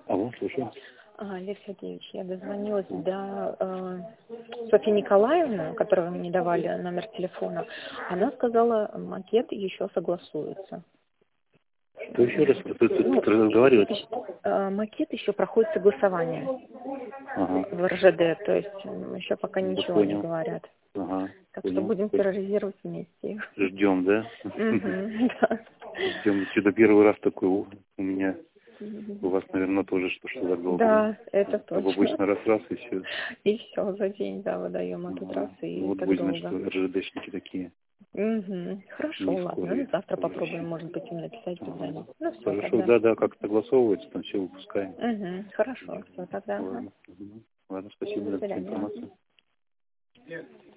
Алло, слушаю. Лев Сергеевич, я дозвонилась до Софьи Николаевны, которой вы мне давали номер телефона. Она сказала, макет еще согласуется. Что еще раз разговаривать? Макет еще проходит согласование в РЖД, то есть еще пока ничего не говорят. Так что будем терроризировать вместе. Ждем, да? Да. Ждем. Это первый раз такой у меня. У вас, наверное, тоже что-то долго. Да, это точно. Обычно раз и все. И все, за день, да, выдаем, а тут раз и вот так будем, долго. что РЖДшники такие. Хорошо, ладно. Ну, завтра попробуем, может быть, им написать, позвонить. Ну, все, Хорошо, тогда. да, как согласовывается, там все выпускаем. Хорошо, все, тогда. Ладно, спасибо за информацию.